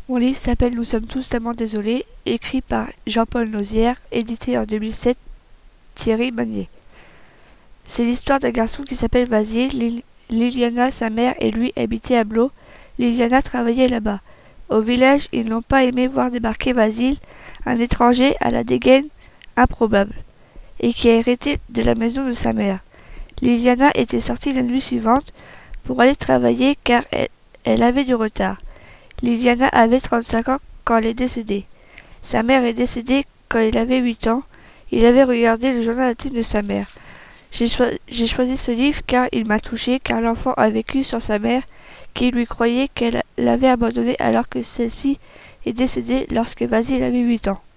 Mon livre s'appelle Nous sommes tous tellement désolés, écrit par Jean-Paul Nozière, édité en 2007, Thierry Magnier. C'est l'histoire d'un garçon qui s'appelle Vasile. Liliana, sa mère, et lui habitaient à Blo. Liliana travaillait là-bas. Au village, ils n'ont pas aimé voir débarquer Vasile, un étranger à la dégaine improbable, et qui a hérité de la maison de sa mère. Liliana était sortie la nuit suivante pour aller travailler car elle avait du retard. Liliana avait 35 ans quand elle est décédée. Sa mère est décédée quand il avait 8 ans. Il avait regardé le journal intime de sa mère. J'ai choisi ce livre car il m'a touché, car l'enfant a vécu sur sa mère qui lui croyait qu'elle l'avait abandonné alors que celle-ci est décédée lorsque Vasile avait 8 ans.